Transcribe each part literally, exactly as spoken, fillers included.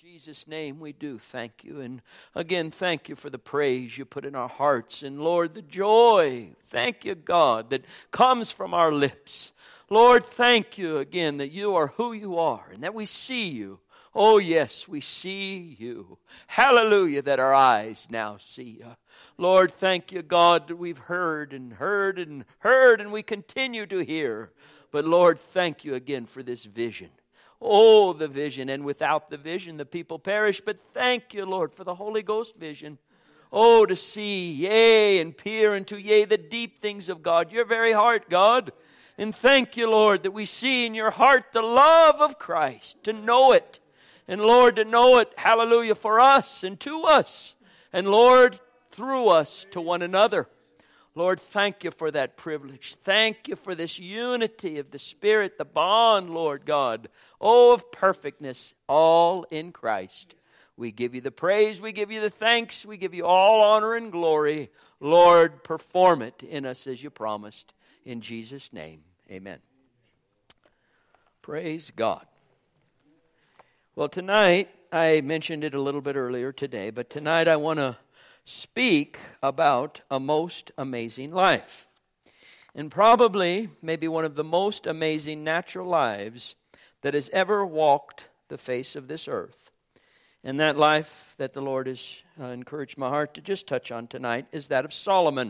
Jesus' name we do thank you. And again, thank you for the praise you put in our hearts. And Lord, the joy, thank you, God, that comes from our lips. Lord, thank you again that you are who you are and that we see you. Oh, yes, we see you. Hallelujah, that our eyes now see you. Lord, thank you, God, that we've heard and heard and heard and we continue to hear. But Lord, thank you again for this vision. Oh, the vision. And without the vision, the people perish. But thank you, Lord, for the Holy Ghost vision. Oh, to see, yea, and peer into, yea, the deep things of God, your very heart, God. And thank you, Lord, that we see in your heart the love of Christ, to know it. And Lord, to know it, hallelujah, for us and to us. And Lord, through us to one another. Lord, thank you for that privilege. Thank you for this unity of the Spirit, the bond, Lord God. Oh, of perfectness, all in Christ. We give you the praise, we give you the thanks, we give you all honor and glory. Lord, perform it in us as you promised. In Jesus' name, amen. Praise God. Well, tonight, I mentioned it a little bit earlier today, but tonight I want to speak about a most amazing life. And probably maybe one of the most amazing natural lives that has ever walked the face of this earth. And that life that the Lord has uh, encouraged my heart to just touch on tonight is that of Solomon.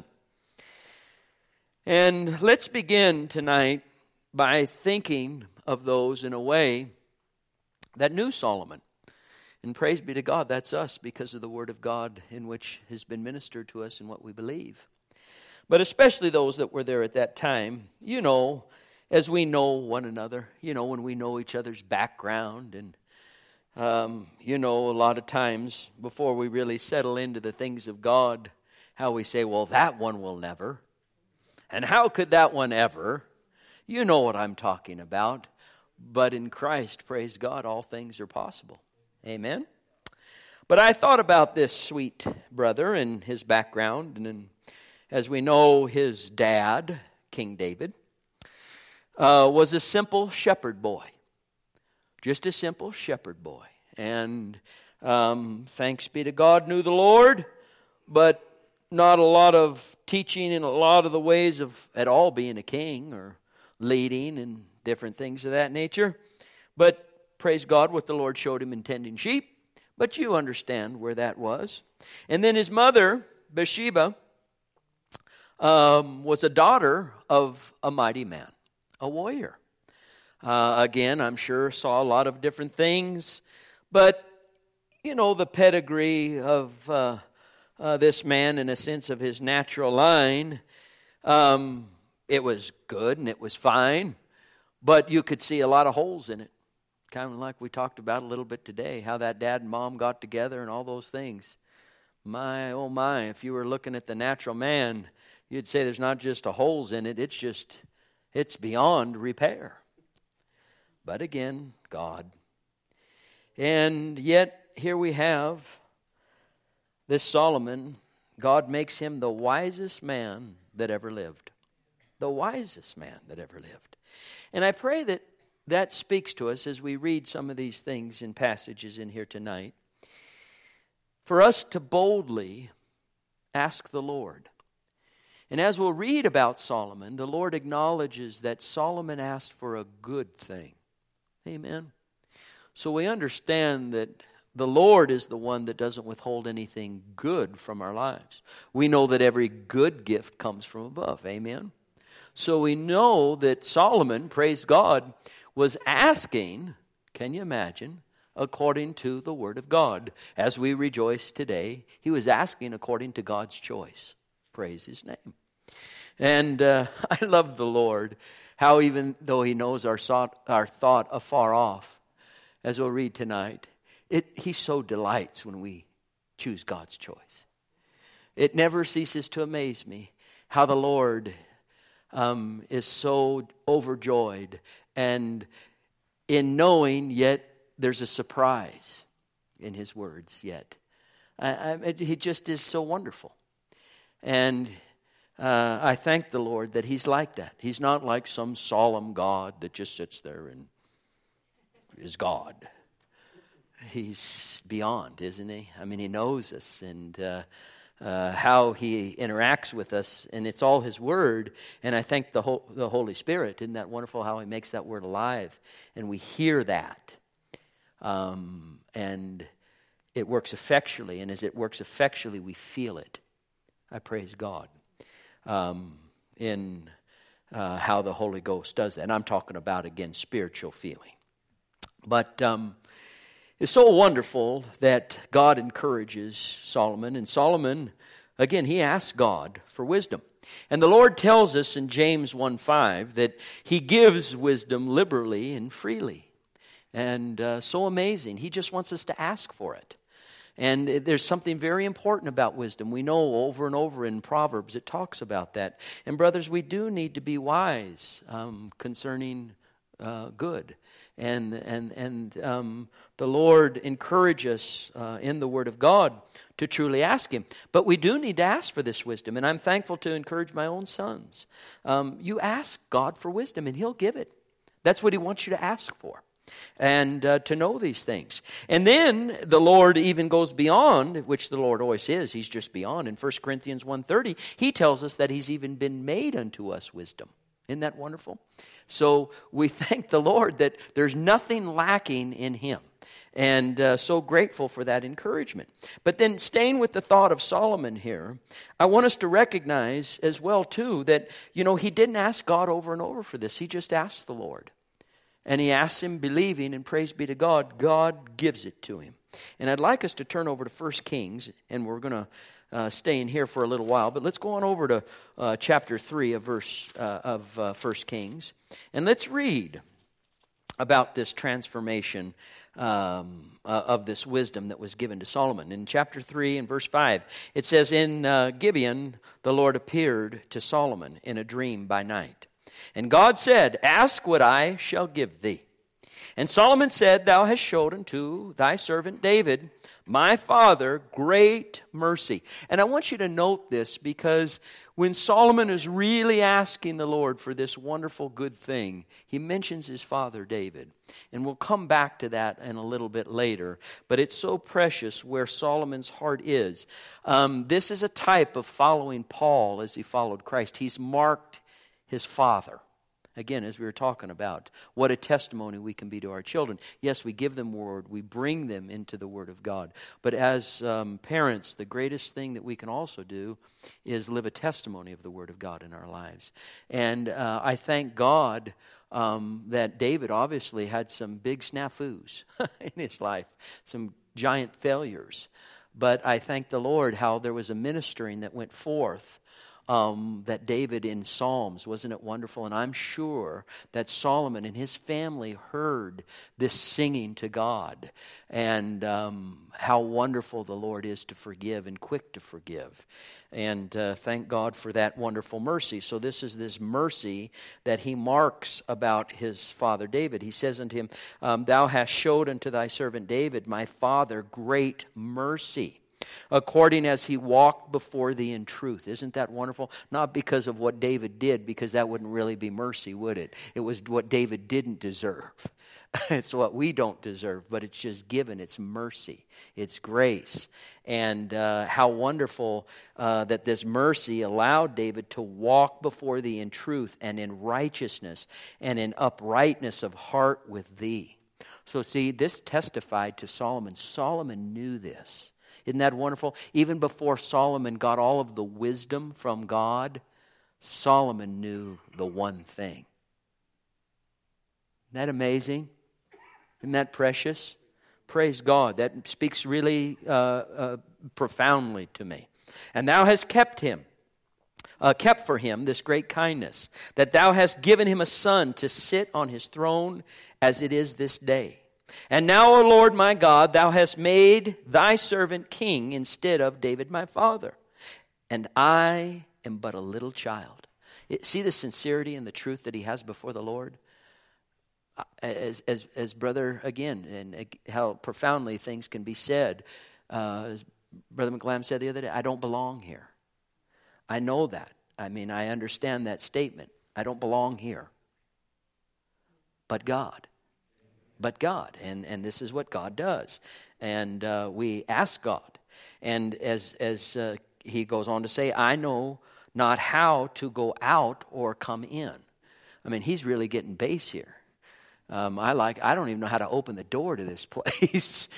And let's begin tonight by thinking of those in a way that knew Solomon. And praise be to God, that's us because of the Word of God in which has been ministered to us and what we believe. But especially those that were there at that time, you know, as we know one another, you know, when we know each other's background. And, um, you know, a lot of times before we really settle into the things of God, how we say, well, that one will never. And how could that one ever? You know what I'm talking about. But in Christ, praise God, all things are possible. Amen. But I thought about this sweet brother and his background. And as we know, his dad, King David, uh, was a simple shepherd boy. Just a simple shepherd boy. And um, thanks be to God, knew the Lord, but not a lot of teaching in a lot of the ways of at all being a king or leading and different things of that nature. But praise God, what the Lord showed him in tending sheep. But you understand where that was. And then his mother, Bathsheba, um, was a daughter of a mighty man, a warrior. Uh, again, I'm sure saw a lot of different things. But, you know, the pedigree of uh, uh, this man in a sense of his natural line, um, it was good and it was fine. But you could see a lot of holes in it. Kind of like we talked about a little bit today, how that dad and mom got together and all those things. My, oh my, if you were looking at the natural man, you'd say there's not just a holes in it, it's just, it's beyond repair. But again, God. And yet, here we have this Solomon. God makes him the wisest man that ever lived. The wisest man that ever lived. And I pray that that speaks to us as we read some of these things in passages in here tonight. For us to boldly ask the Lord. And as we'll read about Solomon, the Lord acknowledges that Solomon asked for a good thing. Amen. So we understand that the Lord is the one that doesn't withhold anything good from our lives. We know that every good gift comes from above. Amen. So we know that Solomon, praise God, was asking, can you imagine, according to the Word of God. As we rejoice today, he was asking according to God's choice. Praise his name. And uh, I love the Lord, how even though he knows our thought, our thought afar off, as we'll read tonight, it, he so delights when we choose God's choice. It never ceases to amaze me how the Lord um, is so overjoyed and in knowing, yet there's a surprise in his words yet. I, I, he just is so wonderful. And uh, I thank the Lord that he's like that. He's not like some solemn God that just sits there and is God. he's beyond, isn't he? I mean, he knows us and uh, uh, how he interacts with us, and it's all his word. And I thank the, Ho- the Holy Spirit. Isn't that wonderful how he makes that word alive? And we hear that. Um, and it works effectually. And as it works effectually, we feel it. I praise God um, in uh, how the Holy Ghost does that. And I'm talking about, again, spiritual feeling. But um, it's so wonderful that God encourages Solomon. And Solomon, again, he asks God for wisdom. And the Lord tells us in James one five that he gives wisdom liberally and freely. And uh, so amazing. He just wants us to ask for it. And there's something very important about wisdom. We know over and over in Proverbs it talks about that. And brothers, we do need to be wise um, concerning uh, good. And and and um, the Lord encourages us uh, in the Word of God to truly ask Him. But we do need to ask for this wisdom. And I'm thankful to encourage my own sons. Um, you ask God for wisdom and He'll give it. That's what He wants you to ask for. And uh, to know these things. And then the Lord even goes beyond, which the Lord always is. He's just beyond. In First Corinthians one thirty, He tells us that He's even been made unto us wisdom. Isn't that wonderful? So we thank the Lord that there's nothing lacking in Him. And uh, so grateful for that encouragement. But then staying with the thought of Solomon here, I want us to recognize as well too that, you know, he didn't ask God over and over for this. He just asked the Lord. And he asks him, believing, and praise be to God, God gives it to him. And I'd like us to turn over to First Kings, and we're going to uh, stay in here for a little while. But let's go on over to uh, chapter three of verse uh, of uh, First Kings, and let's read about this transformation um, uh, of this wisdom that was given to Solomon. In chapter three and verse five, it says, In uh, Gibeon the Lord appeared to Solomon in a dream by night. And God said, Ask what I shall give thee. And Solomon said, Thou hast showed unto thy servant David, my father, great mercy. And I want you to note this, because when Solomon is really asking the Lord for this wonderful good thing, he mentions his father David. And we'll come back to that in a little bit later. But it's so precious where Solomon's heart is. Um, this is a type of following Paul as he followed Christ. He's marked his father. Again, as we were talking about, what a testimony we can be to our children. Yes, we give them word, we bring them into the Word of God. But as um, parents, the greatest thing that we can also do is live a testimony of the Word of God in our lives. And uh, I thank God um, that David obviously had some big snafus in his life, some giant failures. But I thank the Lord how there was a ministering that went forth Um, that David in Psalms, wasn't it wonderful? And I'm sure that Solomon and his family heard this singing to God, and um, how wonderful the Lord is to forgive and quick to forgive. And uh, thank God for that wonderful mercy. So this is this mercy that he marks about his father David. He says unto him, um, Thou hast showed unto thy servant David, my father, great mercy, according as he walked before thee in truth. Isn't that wonderful? Not because of what David did, because that wouldn't really be mercy, would it? It was what David didn't deserve. It's what we don't deserve, but it's just given. It's mercy. It's grace. And uh, how wonderful uh, that this mercy allowed David to walk before thee in truth and in righteousness and in uprightness of heart with thee. So see, this testified to Solomon. Solomon knew this. Isn't that wonderful? Even before Solomon got all of the wisdom from God, Solomon knew the one thing. Isn't that amazing? Isn't that precious? Praise God. That speaks really uh, uh, profoundly to me. And thou hast kept him, uh, kept for him this great kindness, that thou hast given him a son to sit on his throne as it is this day. And now, O Lord my God, thou hast made thy servant king instead of David my father. And I am but a little child. See the sincerity and the truth that he has before the Lord? As, as, as brother, again, and how profoundly things can be said. Uh, as Brother McLam said the other day, I don't belong here. I know that. I mean, I understand that statement. I don't belong here. But God. but God. And, and this is what God does. And uh, we ask God. And as, as uh, he goes on to say, I know not how to go out or come in. I mean, he's really getting base here. Um, I like. I don't even know how to open the door to this place,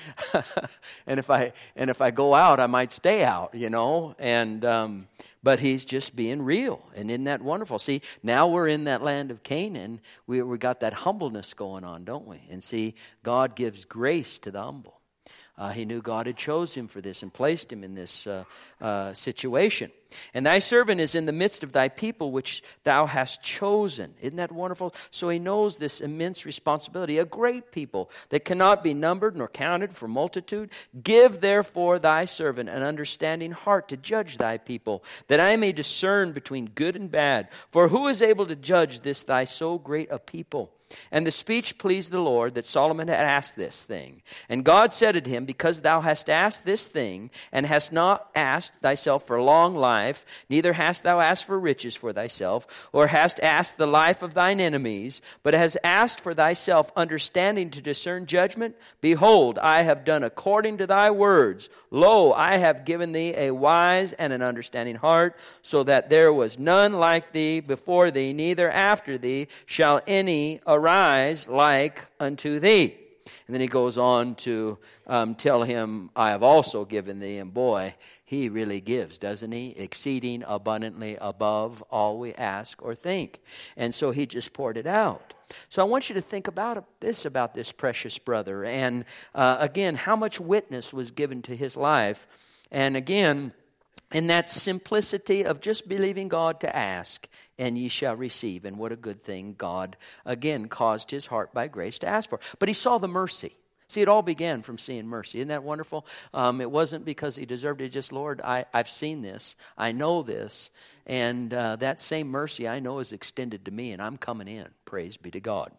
and if I and if I go out, I might stay out. You know, and um, but he's just being real, and isn't that wonderful? See, now we're in that land of Canaan. We we got that humbleness going on, don't we? And see, God gives grace to the humble. Uh, he knew God had chose him for this and placed him in this uh, uh, situation. And thy servant is in the midst of thy people which thou hast chosen. Isn't that wonderful? So he knows this immense responsibility. A great people that cannot be numbered nor counted for multitude. Give therefore thy servant an understanding heart to judge thy people, that I may discern between good and bad. For who is able to judge this thy so great a people? And the speech pleased the Lord that Solomon had asked this thing. And God said unto him, because thou hast asked this thing, and hast not asked thyself for long life, neither hast thou asked for riches for thyself, or hast asked the life of thine enemies, but hast asked for thyself understanding to discern judgment, behold, I have done according to thy words. Lo, I have given thee a wise and an understanding heart, so that there was none like thee before thee, neither after thee shall any arise like unto thee. And then he goes on to um, tell him, I have also given thee. And boy, he really gives, doesn't he? Exceeding abundantly above all we ask or think. And so he just poured it out. So I want you to think about this, about this precious brother. And uh, again, how much witness was given to his life. And again, in that simplicity of just believing God to ask, and ye shall receive. And what a good thing God, again, caused his heart by grace to ask for. But he saw the mercy. See, it all began from seeing mercy. Isn't that wonderful? Um, it wasn't because he deserved it. Just, Lord, I, I've seen this. I know this. And uh, that same mercy I know is extended to me, and I'm coming in. Praise be to God.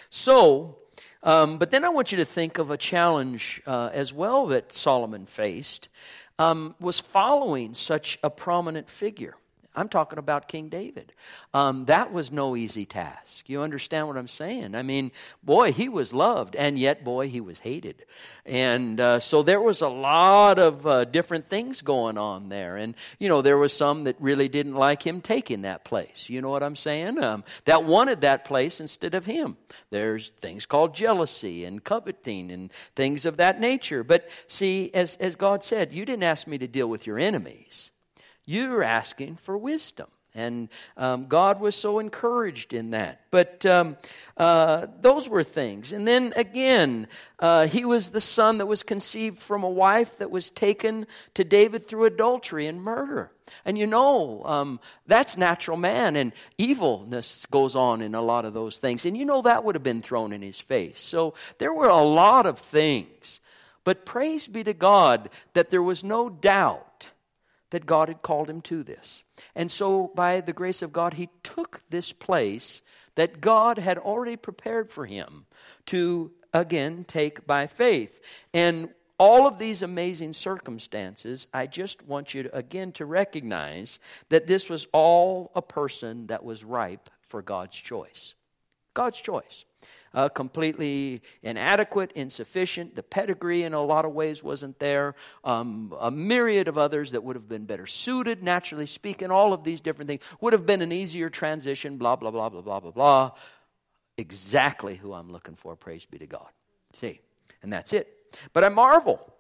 So, um, but then I want you to think of a challenge uh, as well that Solomon faced. Um, was following such a prominent figure. I'm talking about King David. Um, that was no easy task. You understand what I'm saying? I mean, boy, he was loved, and yet, boy, he was hated. And uh, so there was a lot of uh, different things going on there. And, you know, there was some that really didn't like him taking that place. You know what I'm saying? Um, that wanted that place instead of him. There's things called jealousy and coveting and things of that nature. But see, as, as God said, you didn't ask me to deal with your enemies. You're asking for wisdom. And um, God was so encouraged in that. But um, uh, those were things. And then again, uh, he was the son that was conceived from a wife that was taken to David through adultery and murder. And you know, um, that's natural man. And evilness goes on in a lot of those things. And you know that would have been thrown in his face. So there were a lot of things. But praise be to God that there was no doubt that God had called him to this. And so by the grace of God, he took this place that God had already prepared for him to, again, take by faith. And all of these amazing circumstances, I just want you to, again, to recognize that this was all a person that was ripe for God's choice. God's choice. Uh, completely inadequate, insufficient. The pedigree in a lot of ways wasn't there. Um, a myriad of others that would have been better suited, naturally speaking. All of these different things would have been an easier transition, blah, blah, blah, blah, blah, blah, blah. Exactly who I'm looking for, praise be to God. See, and that's it. But I marvel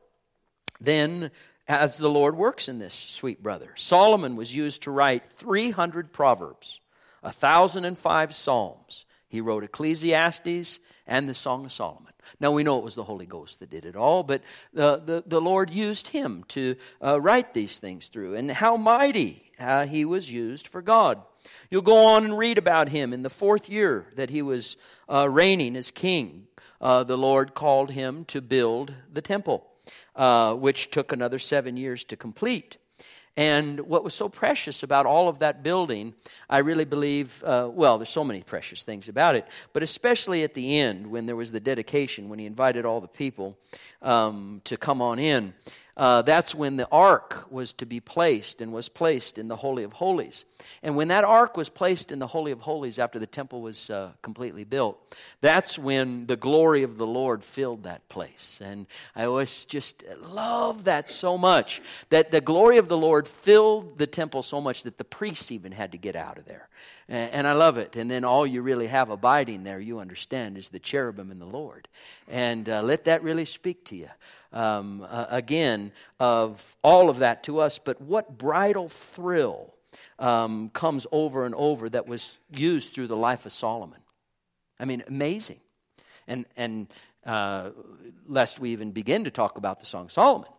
then as the Lord works in this sweet brother. Solomon was used to write three hundred Proverbs, one thousand five Psalms. He wrote Ecclesiastes and the Song of Solomon. Now, we know it was the Holy Ghost that did it all, but the, the, the Lord used him to uh, write these things through. And how mighty uh, he was used for God. You'll go on and read about him in the fourth year that he was uh, reigning as king. Uh, the Lord called him to build the temple, uh, which took another seven years to complete. And what was so precious about all of that building, I really believe, uh, well, there's so many precious things about it, but especially at the end when there was the dedication, when he invited all the people um, to come on in. uh, that's when the ark was to be placed and was placed in the Holy of Holies. And when that ark was placed in the Holy of Holies after the temple was uh, completely built, that's when the glory of the Lord filled that place. And I always just love that so much, that the glory of the Lord filled the temple so much that the priests even had to get out of there. And I love it. And then all you really have abiding there, you understand, is the cherubim and the Lord. And uh, let that really speak to you. Um, uh, again, of all of that to us. But what bridal thrill um, comes over and over that was used through the life of Solomon. I mean, amazing. And, and uh, lest we even begin to talk about the Song of Solomon.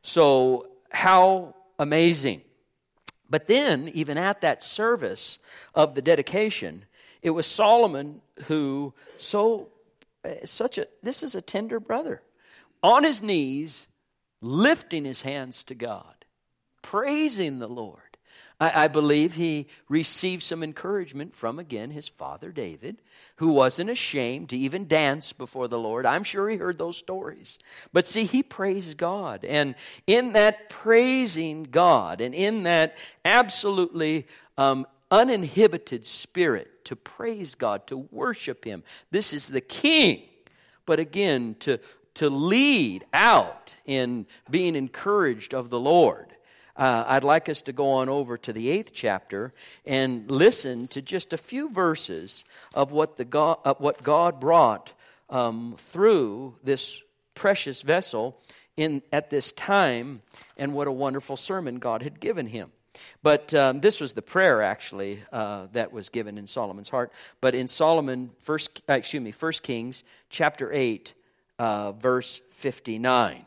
So how amazing. But then, even at that service of the dedication, it was Solomon who, so, such a, this is a tender brother, on his knees, lifting his hands to God, praising the Lord. I, I believe he received some encouragement from, again, his father David, who wasn't ashamed to even dance before the Lord. I'm sure he heard those stories. But see, he praised God. And in that praising God, and in that absolutely um, uninhibited spirit to praise God, to worship Him, this is the King. But again, to, to lead out in being encouraged of the Lord. Uh, I'd like us to go on over to the eighth chapter and listen to just a few verses of what the God, uh, what God brought um, through this precious vessel in at this time, and what a wonderful sermon God had given him. But um, this was the prayer actually uh, that was given in Solomon's heart. But in Solomon, first, uh, excuse me, First Kings chapter eight, uh, verse fifty-nine.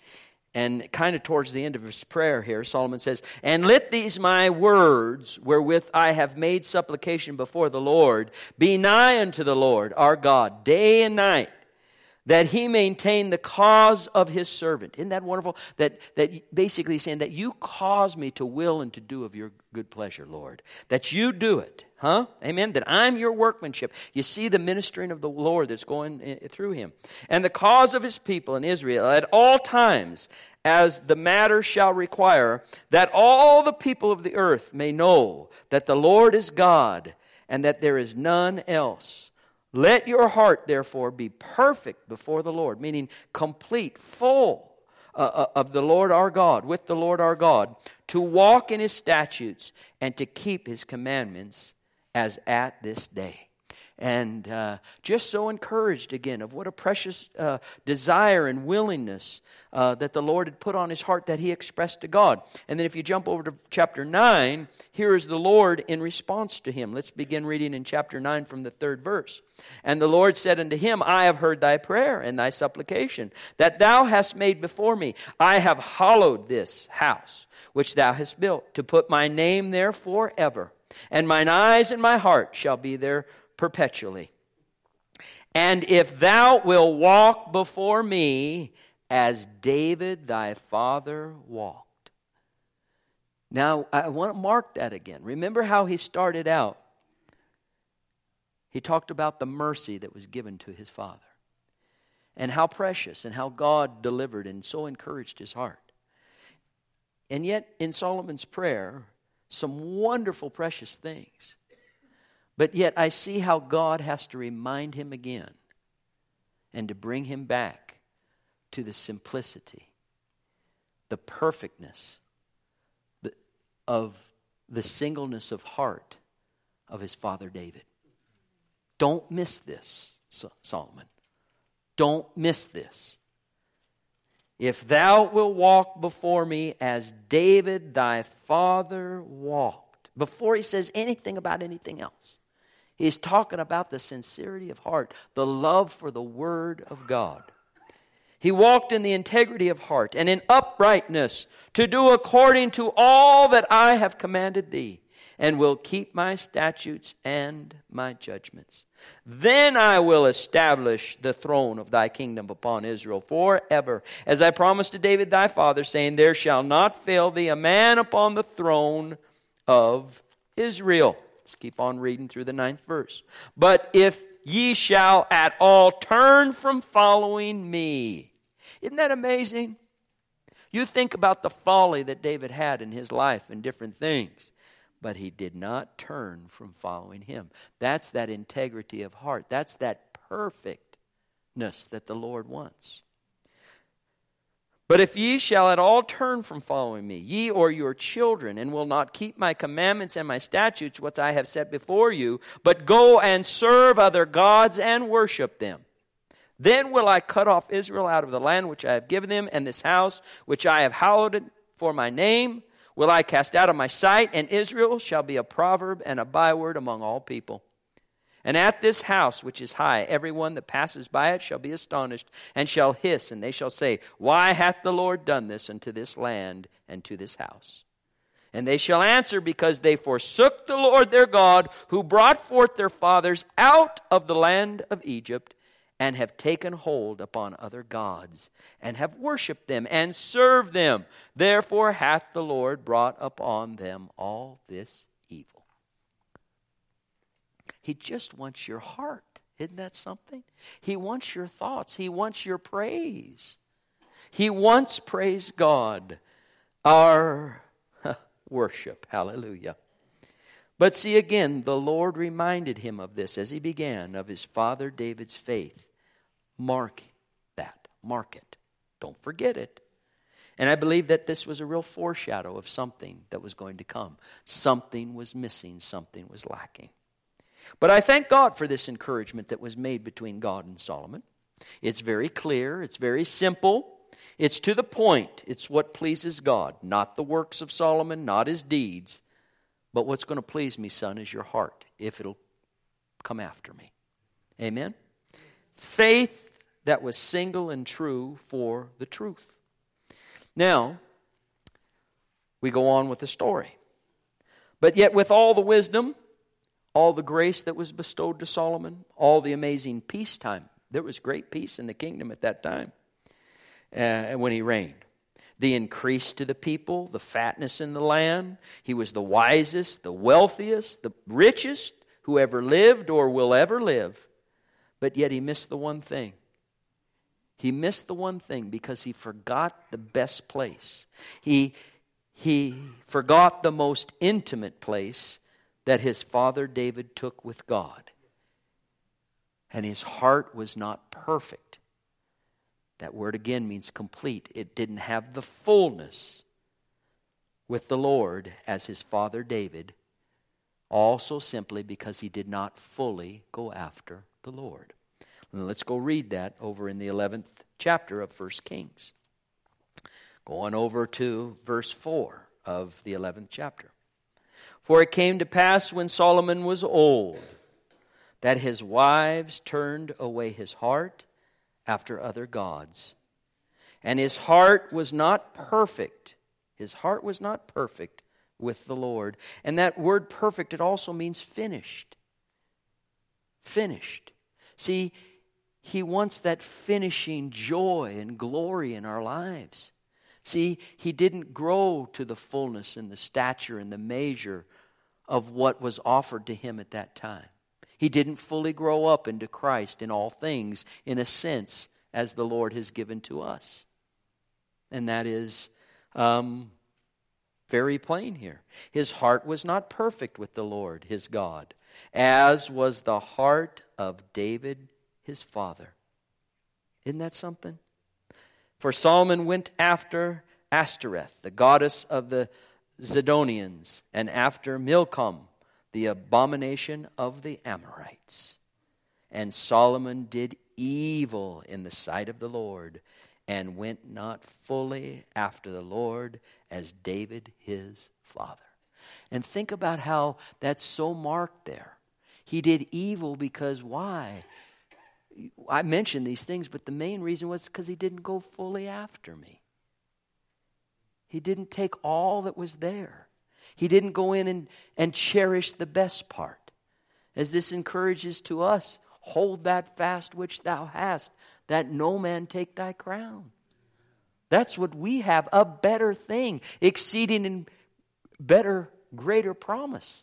And kind of towards the end of his prayer here, Solomon says, "And let these my words, wherewith I have made supplication before the Lord, be nigh unto the Lord our God, day and night, that He maintain the cause of His servant." Isn't that wonderful? That, that basically saying that you cause me to will and to do of your good pleasure, Lord. That you do it. Huh? Amen? That I'm your workmanship. You see the ministering of the Lord that's going through him. "And the cause of His people in Israel at all times, as the matter shall require, that all the people of the earth may know that the Lord is God, and that there is none else. Let your heart, therefore, be perfect before the Lord," meaning complete, full uh, of the Lord our God, with the Lord our God, "to walk in His statutes and to keep His commandments as at this day." And uh, just so encouraged again of what a precious uh, desire and willingness uh, that the Lord had put on his heart that he expressed to God. And then if you jump over to chapter nine, here is the Lord in response to him. Let's begin reading in chapter nine from the third verse. "And the Lord said unto him, I have heard thy prayer and thy supplication that thou hast made before me. I have hallowed this house which thou hast built, to put my name there forever. And mine eyes and my heart shall be there perpetually. And if thou wilt walk before me as David thy father walked." Now, I want to mark that again. Remember how he started out. He talked about the mercy that was given to his father. And how precious and how God delivered and so encouraged his heart. And yet, in Solomon's prayer, some wonderful, precious things. But yet I see how God has to remind him again and to bring him back to the simplicity, the perfectness the, of the singleness of heart of his father David. Don't miss this, Solomon. Don't miss this. "If thou wilt walk before me as David thy father walked." Before he says anything about anything else. He's talking about the sincerity of heart, the love for the Word of God. "He walked in the integrity of heart and in uprightness, to do according to all that I have commanded thee, and will keep my statutes and my judgments. Then I will establish the throne of thy kingdom upon Israel forever, as I promised to David thy father, saying, there shall not fail thee a man upon the throne of Israel." Let's keep on reading through the ninth verse. "But if ye shall at all turn from following me." Isn't that amazing? You think about the folly that David had in his life and different things. But he did not turn from following him. That's that integrity of heart. That's that perfectness that the Lord wants. But if ye shall at all turn from following me, ye or your children, and will not keep my commandments and my statutes, which I have set before you, but go and serve other gods and worship them, then will I cut off Israel out of the land which I have given them, and this house which I have hallowed for my name will I cast out of my sight, and Israel shall be a proverb and a byword among all people. And at this house which is high, everyone that passes by it shall be astonished, and shall hiss, and they shall say, Why hath the Lord done this unto this land and to this house? And they shall answer, Because they forsook the Lord their God, who brought forth their fathers out of the land of Egypt, and have taken hold upon other gods, and have worshipped them, and served them. Therefore hath the Lord brought upon them all this evil. He just wants your heart. Isn't that something? He wants your thoughts. He wants your praise. He wants, praise God, our worship. Hallelujah. But see again, the Lord reminded him of this as he began, of his father David's faith. Mark that. Mark it. Don't forget it. And I believe that this was a real foreshadow of something that was going to come. Something was missing. Something was lacking. But I thank God for this encouragement that was made between God and Solomon. It's very clear. It's very simple. It's to the point. It's what pleases God. Not the works of Solomon, not his deeds. But what's going to please me, son, is your heart, if it'll come after me. Amen? Faith that was single and true for the truth. Now, we go on with the story. But yet with all the wisdom, all the grace that was bestowed to Solomon, all the amazing peacetime. There was great peace in the kingdom at that time uh, when he reigned. The increase to the people, the fatness in the land. He was the wisest, the wealthiest, the richest who ever lived or will ever live. But yet he missed the one thing. He missed the one thing because he forgot the best place. He, he forgot the most intimate place that his father David took with God. And his heart was not perfect. That word again means complete. It didn't have the fullness with the Lord as his father David. Also simply because he did not fully go after the Lord. And let's go read that over in the eleventh chapter of First Kings. Going over to verse four of the eleventh chapter. For it came to pass when Solomon was old, that his wives turned away his heart after other gods. And his heart was not perfect. His heart was not perfect with the Lord. And that word perfect, it also means finished. Finished. See, he wants that finishing joy and glory in our lives. See, he didn't grow to the fullness and the stature and the measure of what was offered to him at that time. He didn't fully grow up into Christ in all things, in a sense, as the Lord has given to us. And that is um, very plain here. His heart was not perfect with the Lord, his God, as was the heart of David, his father. Isn't that something? For Solomon went after Ashtoreth, the goddess of the Zidonians, and after Milcom, the abomination of the Amorites. And Solomon did evil in the sight of the Lord, and went not fully after the Lord as David his father. And think about how that's so marked there. He did evil because why? I mentioned these things, but the main reason was because he didn't go fully after me. He didn't take all that was there. He didn't go in and, and cherish the best part. As this encourages to us, hold that fast which thou hast, that no man take thy crown. That's what we have, a better thing, exceeding in better, greater promise.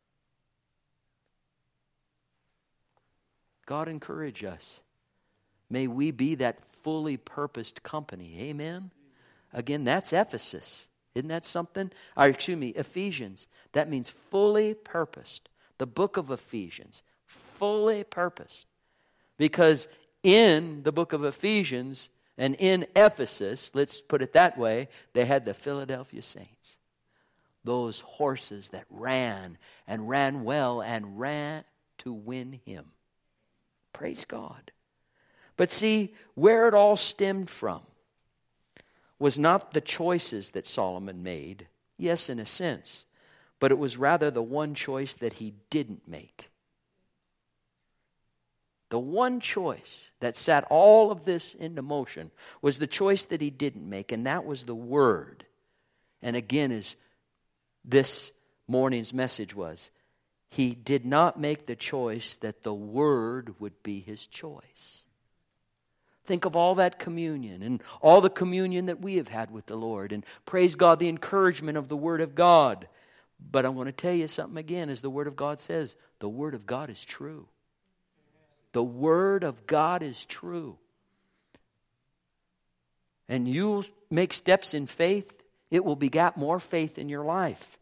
God encourage us. May we be that fully purposed company. Amen? Again, that's Ephesus. Isn't that something? Or, excuse me, Ephesians. That means fully purposed. The book of Ephesians, fully purposed. Because in the book of Ephesians and in Ephesus, let's put it that way, they had the Philadelphia saints. Those horses that ran and ran well and ran to win him. Praise God. But see, where it all stemmed from was not the choices that Solomon made. Yes, in a sense. But it was rather the one choice that he didn't make. The one choice that set all of this into motion was the choice that he didn't make, and that was the Word. And again, as this morning's message was, he did not make the choice that the Word would be his choice. Think of all that communion and all the communion that we have had with the Lord. And praise God, the encouragement of the Word of God. But I want to tell you something again, as the Word of God says, the Word of God is true. The Word of God is true. And you make steps in faith, it will beget more faith in your life.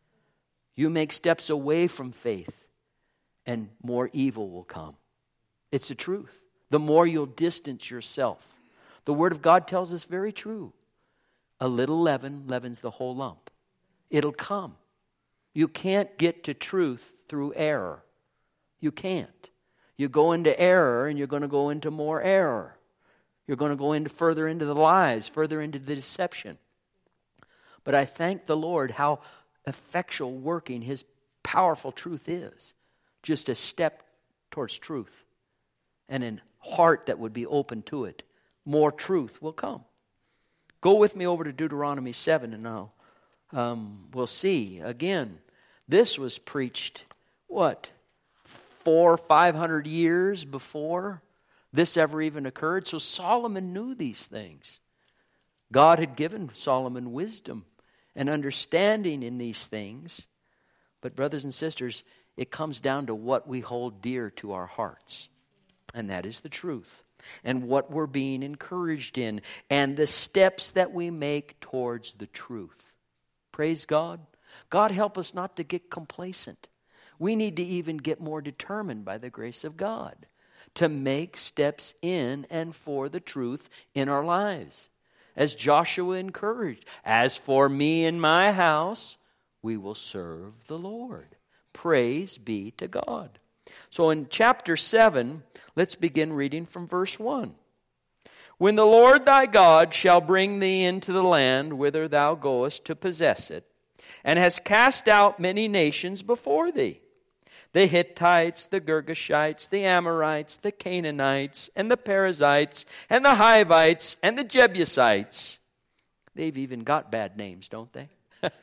You make steps away from faith, and more evil will come. It's the truth. The more you'll distance yourself. The Word of God tells us very true. A little leaven leavens the whole lump. It'll come. You can't get to truth through error. You can't. You go into error and you're going to go into more error. You're going to go into further into the lies, further into the deception. But I thank the Lord how effectual working His powerful truth is. Just a step towards truth. And an heart that would be open to it, more truth will come. Go with me over to Deuteronomy seven and now um, we'll see. Again, this was preached, what, four, five hundred years before this ever even occurred. So Solomon knew these things. God had given Solomon wisdom and understanding in these things. But brothers and sisters, it comes down to what we hold dear to our hearts. And that is the truth. And what we're being encouraged in. And the steps that we make towards the truth. Praise God. God help us not to get complacent. We need to even get more determined by the grace of God. To make steps in and for the truth in our lives. As Joshua encouraged. As for me and my house, we will serve the Lord. Praise be to God. So in chapter seven, let's begin reading from verse one. When the Lord thy God shall bring thee into the land whither thou goest to possess it, and has cast out many nations before thee, the Hittites, the Girgashites, the Amorites, the Canaanites, and the Perizzites, and the Hivites, and the Jebusites. They've even got bad names, don't they?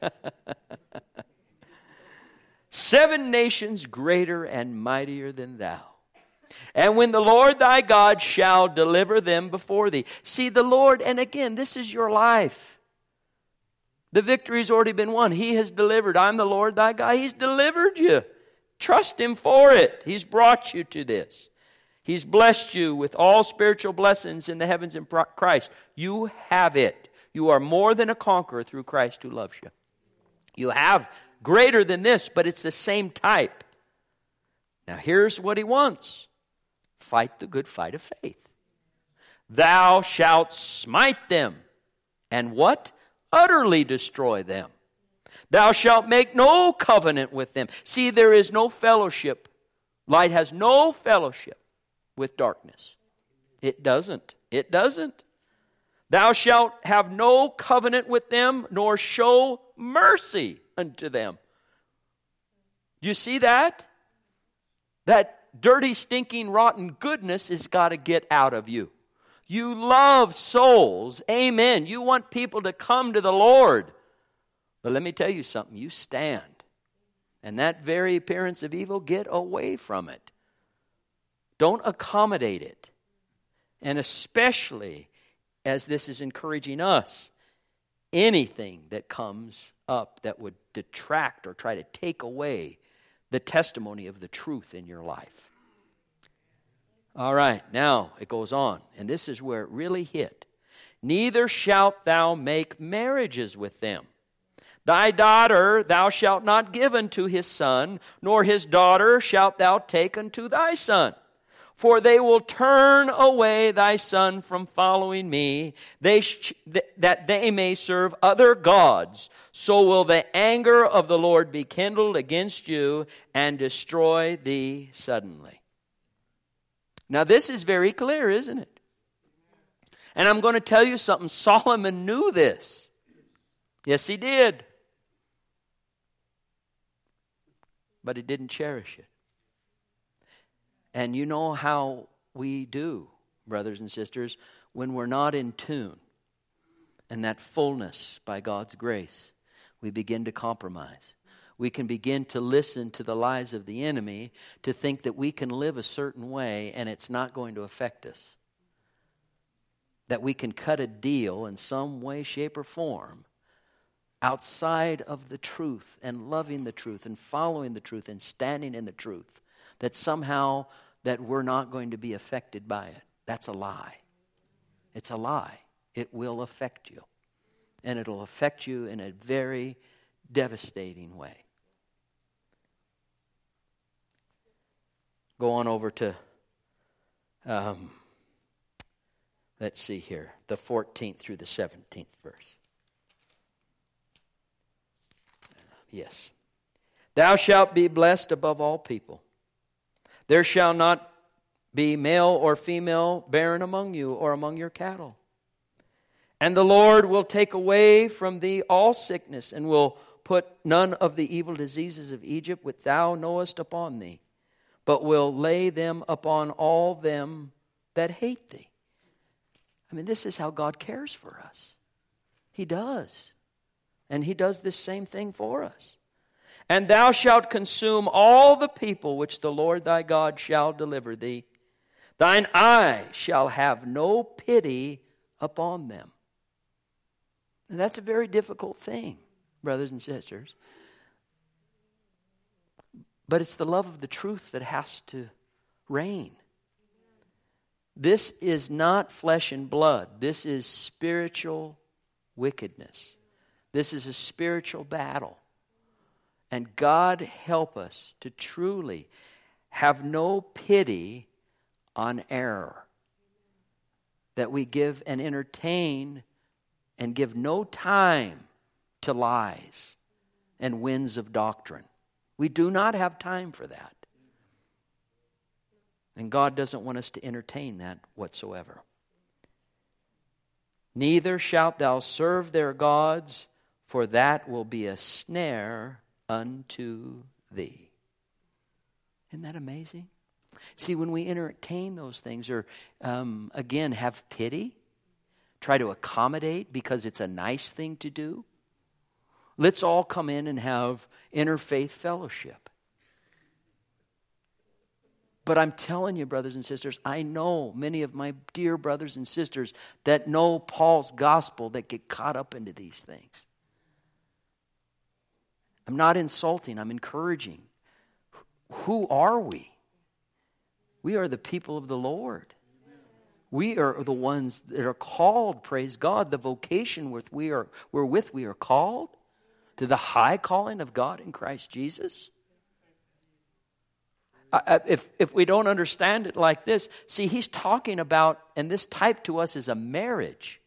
Seven nations greater and mightier than thou. And when the Lord thy God shall deliver them before thee. See, the Lord, and again, this is your life. The victory's already been won. He has delivered. I'm the Lord thy God. He's delivered you. Trust Him for it. He's brought you to this. He's blessed you with all spiritual blessings in the heavens in Christ. You have it. You are more than a conqueror through Christ who loves you. You have greater than this, but it's the same type. Now here's what He wants. Fight the good fight of faith. Thou shalt smite them. And what? Utterly destroy them. Thou shalt make no covenant with them. See, there is no fellowship. Light has no fellowship with darkness. It doesn't. It doesn't. Thou shalt have no covenant with them, nor show mercy unto them. Do you see that? That dirty, stinking, rotten goodness has got to get out of you. You love souls. Amen. You want people to come to the Lord. But let me tell you something. You stand. And that very appearance of evil, get away from it. Don't accommodate it. And especially as this is encouraging us, anything that comes up that would detract or try to take away the testimony of the truth in your life. All right, now it goes on. And this is where it really hit. neither shalt thou make marriages with them. Thy daughter thou shalt not give unto his son, nor his daughter shalt thou take unto thy son. For they will turn away thy son from following me, they sh- th- that they may serve other gods. So will the anger of the Lord be kindled against you, and destroy thee suddenly. Now this is very clear, isn't it? And I'm going to tell you something. Solomon knew this. Yes, he did. But he didn't cherish it. And you know how we do, brothers and sisters, when we're not in tune and that fullness by God's grace, we begin to compromise. We can begin to listen to the lies of the enemy to think that we can live a certain way and it's not going to affect us. That we can cut a deal in some way, shape, or form outside of the truth and loving the truth and following the truth and standing in the truth. That somehow that we're not going to be affected by it. That's a lie. It's a lie. It will affect you. And it'll affect you in a very devastating way. Go on over to, um, let's see here, the fourteenth through the seventeenth verse. Yes. Thou shalt be blessed above all people. There shall not be male or female barren among you or among your cattle. And the Lord will take away from thee all sickness, and will put none of the evil diseases of Egypt which thou knowest upon thee, but will lay them upon all them that hate thee. I mean, this is how God cares for us. He does. And He does this same thing for us. And thou shalt consume all the people which the Lord thy God shall deliver thee. Thine eye shall have no pity upon them. And that's a very difficult thing, brothers and sisters. But it's the love of the truth that has to reign. This is not flesh and blood. This is spiritual wickedness. This is a spiritual battle. And God help us to truly have no pity on error. That we give and entertain and give no time to lies and winds of doctrine. We do not have time for that. And God doesn't want us to entertain that whatsoever. Neither shalt thou serve their gods, for that will be a snare unto thee. Isn't that amazing? See, when we entertain those things, or um, again, have pity, try to accommodate because it's a nice thing to do, let's all come in and have interfaith fellowship. But I'm telling you, brothers and sisters, I know many of my dear brothers and sisters that know Paul's gospel that get caught up into these things. I'm not insulting, I'm encouraging. Who are we? We are the people of the Lord. We are the ones that are called, praise God, the vocation with we are, wherewith we are called to the high calling of God in Christ Jesus. I, if, if we don't understand it like this, see, he's talking about, and this type to us is a marriage.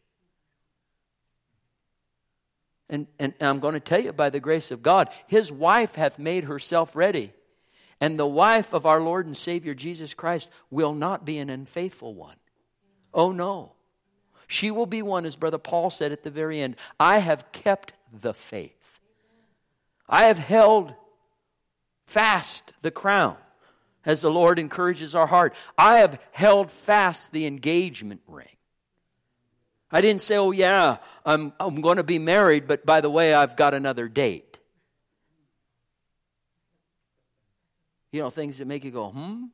And, and I'm going to tell you by the grace of God, his wife hath made herself ready. And the wife of our Lord and Savior Jesus Christ will not be an unfaithful one. Oh no. She will be one, as Brother Paul said at the very end, I have kept the faith. I have held fast the crown, as the Lord encourages our heart. I have held fast the engagement ring. I didn't say, oh yeah, I'm, I'm going to be married, but by the way, I've got another date. You know, things that make you go, hmm?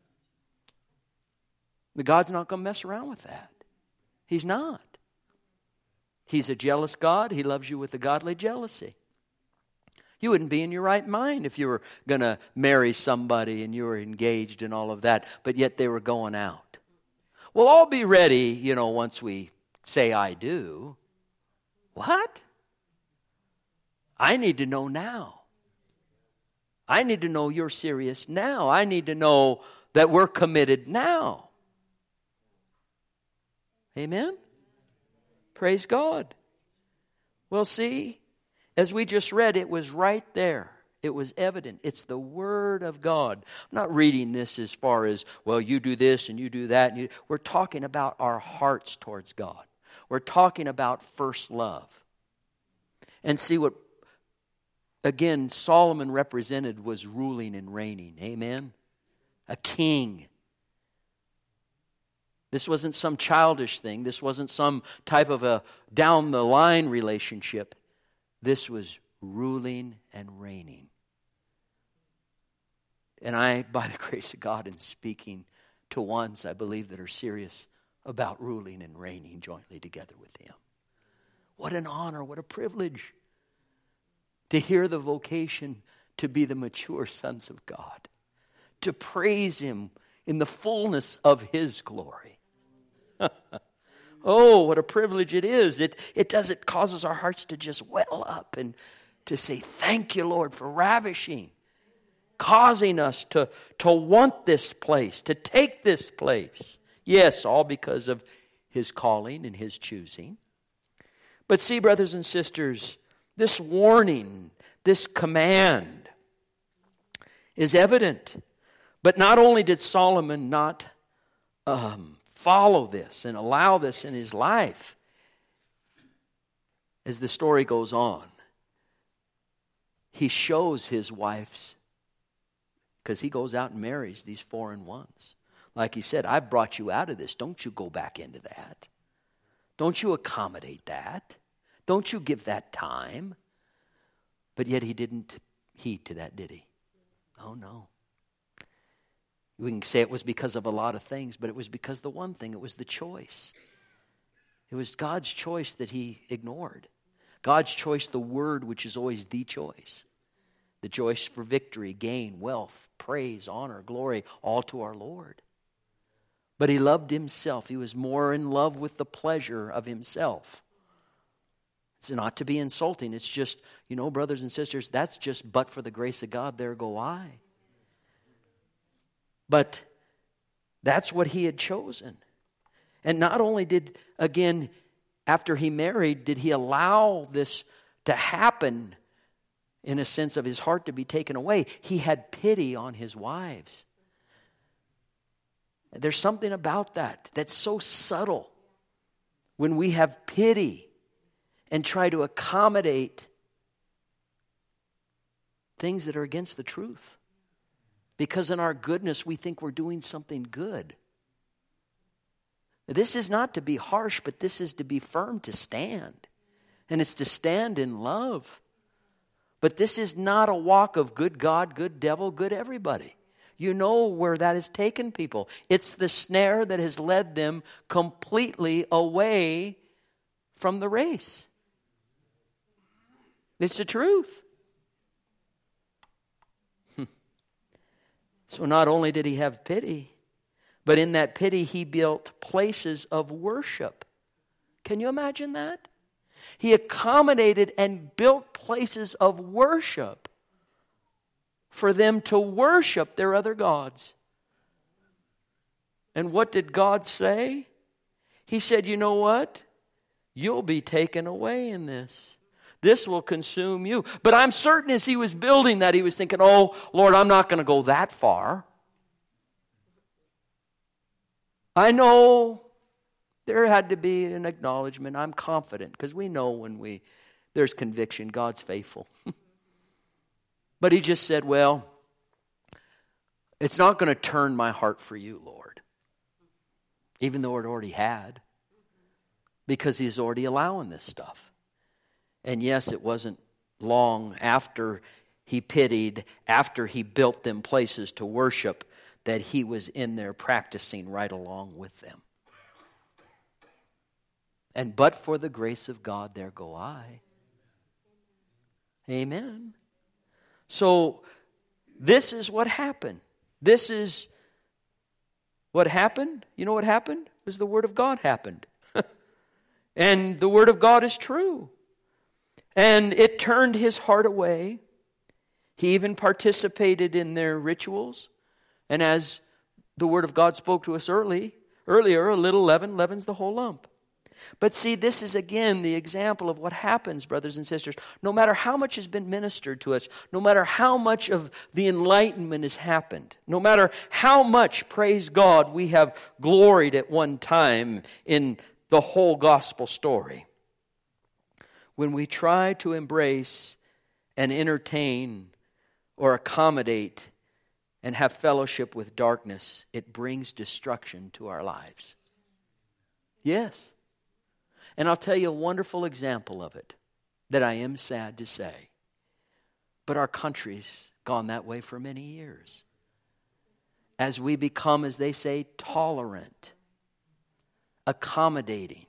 But God's not going to mess around with that. He's not. He's a jealous God. He loves you with a godly jealousy. You wouldn't be in your right mind if you were going to marry somebody and you were engaged and all of that, but yet they were going out. We'll all be ready, you know, once we say I do. What? I need to know now. I need to know you're serious now. I need to know that we're committed now. Amen? Praise God. Well, see, as we just read, it was right there. It was evident. It's the Word of God. I'm not reading this as far as, well, you do this and you do that. And you, we're talking about our hearts towards God. We're talking about first love. And see what, again, Solomon represented was ruling and reigning. Amen? A king. This wasn't some childish thing. This wasn't some type of a down-the-line relationship. This was ruling and reigning. And I, by the grace of God, am speaking to ones I believe that are serious about ruling and reigning jointly together with Him. What an honor, what a privilege to hear the vocation to be the mature sons of God, to praise Him in the fullness of His glory. Oh, what a privilege it is. It, it does, it causes our hearts to just well up and to say, thank you, Lord, for ravishing, causing us to, to want this place, to take this place. Yes, all because of His calling and His choosing. But see, brothers and sisters, this warning, this command is evident. But not only did Solomon not um, follow this and allow this in his life, as the story goes on, he shows his wife's, because he goes out and marries these foreign ones. Like he said, I've brought you out of this. Don't you go back into that. Don't you accommodate that. Don't you give that time. But yet he didn't heed to that, did he? Oh, no. We can say it was because of a lot of things, but it was because the one thing, it was the choice. It was God's choice that he ignored. God's choice, the word, which is always the choice. The choice for victory, gain, wealth, praise, honor, glory, all to our Lord. But he loved himself. He was more in love with the pleasure of himself. It's not to be insulting. It's just, you know, brothers and sisters, that's just but for the grace of God, there go I. But that's what he had chosen. And not only did, again, after he married, did he allow this to happen in a sense of his heart to be taken away, he had pity on his wives. There's something about that that's so subtle. When we have pity and try to accommodate things that are against the truth. Because in our goodness, we think we're doing something good. This is not to be harsh, but this is to be firm, to stand. And it's to stand in love. But this is not a walk of good God, good devil, good everybody. You know where that has taken people. It's the snare that has led them completely away from the race. It's the truth. So not only did he have pity, but in that pity he built places of worship. Can you imagine that? He accommodated and built places of worship for them to worship their other gods. And what did God say? He said, you know what? You'll be taken away in this. This will consume you. But I'm certain as he was building that, he was thinking, oh, Lord, I'm not going to go that far. I know there had to be an acknowledgement. I'm confident because we know when we there's conviction, God's faithful. But he just said, well, it's not going to turn my heart for you, Lord. Even though it already had. Because he's already allowing this stuff. And yes, it wasn't long after he pitied, after he built them places to worship, that he was in there practicing right along with them. And but for the grace of God, there go I. Amen. So this is what happened. This is what happened. You know what happened? It was the Word of God happened. And the Word of God is true. And it turned his heart away. He even participated in their rituals. And as the Word of God spoke to us early, earlier, a little leaven leavens the whole lump. But see, this is again the example of what happens, brothers and sisters. No matter how much has been ministered to us, no matter how much of the enlightenment has happened, no matter how much, praise God, we have gloried at one time in the whole gospel story, when we try to embrace and entertain or accommodate and have fellowship with darkness, it brings destruction to our lives. Yes. And I'll tell you a wonderful example of it that I am sad to say. But our country's gone that way for many years. As we become, as they say, tolerant, accommodating,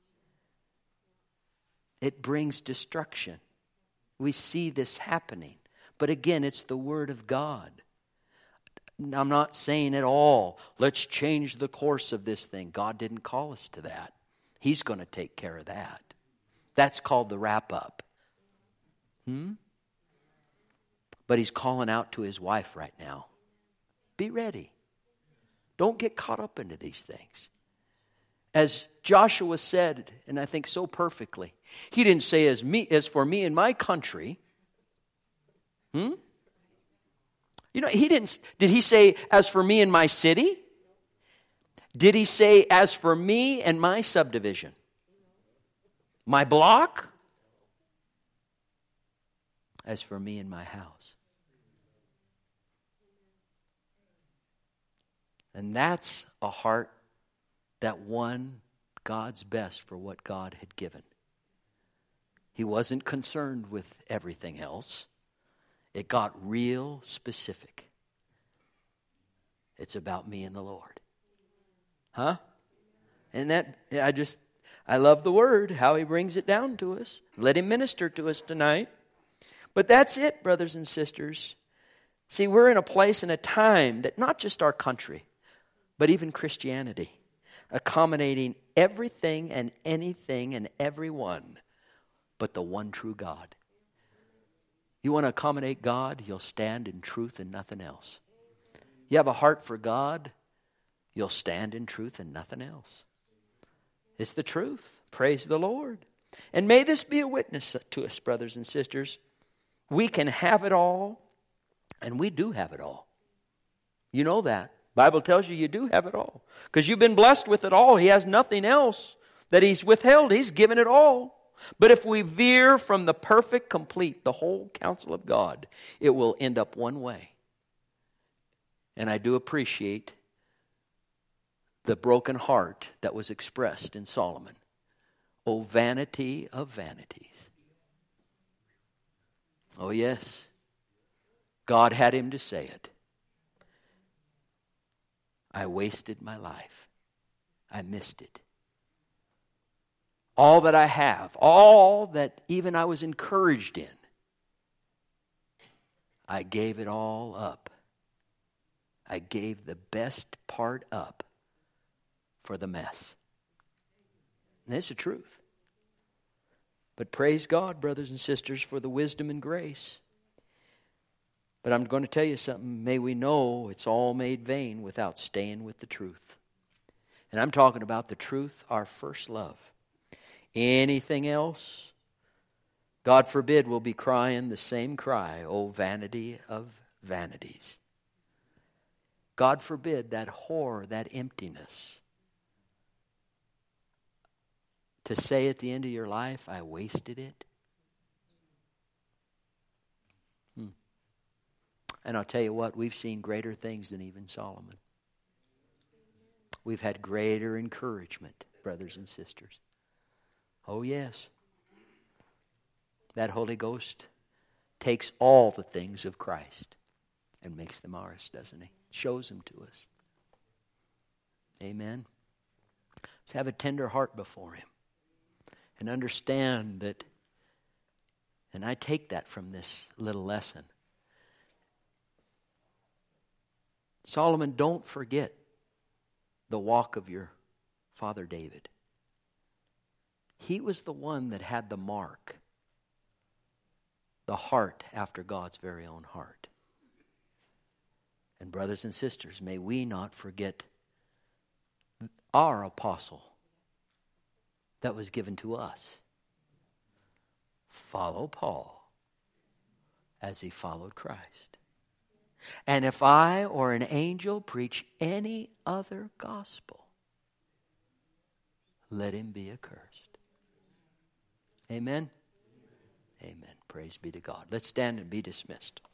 it brings destruction. We see this happening. But again, it's the Word of God. I'm not saying at all, let's change the course of this thing. God didn't call us to that. He's going to take care of that. That's called the wrap-up. Hmm? But he's calling out to his wife right now. Be ready. Don't get caught up into these things. As Joshua said, and I think so perfectly, he didn't say, as me, as for me and my country. Hmm? You know, he didn't, did he say, as for me and my city? Did he say, as for me and my subdivision? My block? As for me and my house. And that's a heart that won God's best for what God had given. He wasn't concerned with everything else. It got real specific. It's about me and the Lord. Huh? And that, I just, I love the Word, how He brings it down to us. Let Him minister to us tonight. But that's it, brothers and sisters. See, we're in a place and a time that not just our country, but even Christianity, accommodating everything and anything and everyone but the one true God. You want to accommodate God, you'll stand in truth and nothing else. You have a heart for God, you'll stand in truth and nothing else. It's the truth. Praise the Lord. And may this be a witness to us, brothers and sisters. We can have it all, and we do have it all. You know that. Bible tells you you do have it all. Because you've been blessed with it all. He has nothing else that He's withheld. He's given it all. But if we veer from the perfect, complete, the whole counsel of God, it will end up one way. And I do appreciate the broken heart that was expressed in Solomon. O vanity of vanities. Oh yes, God had him to say it. I wasted my life. I missed it. All that I have, all that even I was encouraged in, I gave it all up. I gave the best part up for the mess. And that's the truth. But praise God, brothers and sisters, for the wisdom and grace. But I'm going to tell you something. May we know it's all made vain without staying with the truth. And I'm talking about the truth, our first love. Anything else, God forbid, we'll be crying the same cry, O vanity of vanities. God forbid that horror, that emptiness. To say at the end of your life, I wasted it. Hmm. And I'll tell you what, we've seen greater things than even Solomon. We've had greater encouragement, brothers and sisters. Oh yes. That Holy Ghost takes all the things of Christ and makes them ours, doesn't He? Shows them to us. Amen. Let's have a tender heart before Him. And understand that, and I take that from this little lesson. Solomon, don't forget the walk of your father David. He was the one that had the mark. The heart after God's very own heart. And brothers and sisters, may we not forget our apostle that was given to us. Follow Paul as he followed Christ. And if I or an angel preach any other gospel, let him be accursed. Amen? Amen. Praise be to God. Let's stand and be dismissed.